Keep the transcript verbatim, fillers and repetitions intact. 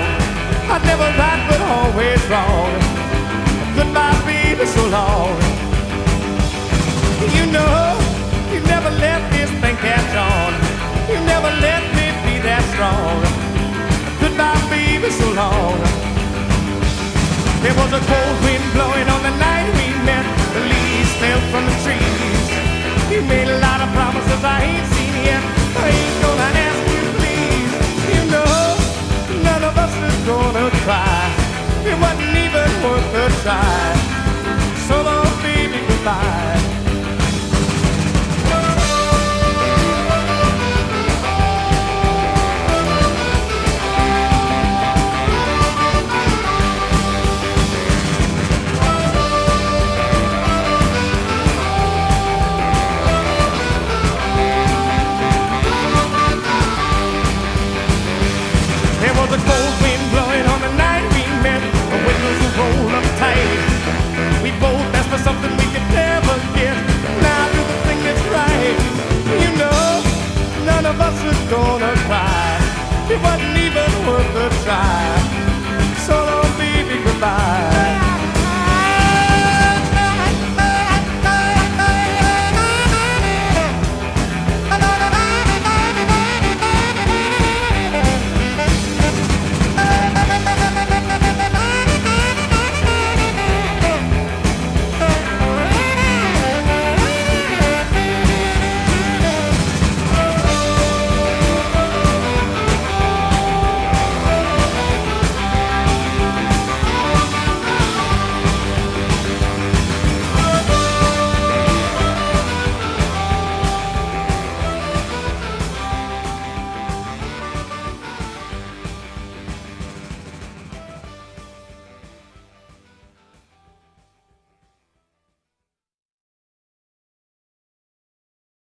long. I never right but always wrong. Goodbye, baby, so long. You know, you never let this thing catch on. You never let me be that strong. Goodbye, baby, so long. There was a cold wind blowing on the night we met. The leaves fell from the trees. You made a lot of promises I ain't seen yet. I ain't gonna ask you, please. You know, none of us is gonna try. It wasn't even worth a try. So long, baby, goodbye. There was a cold